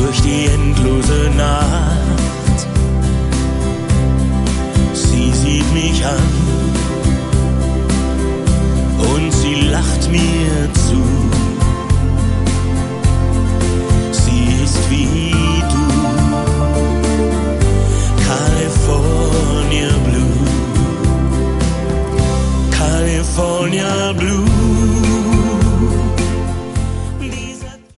durch die endlose Nacht. Sie sieht mich an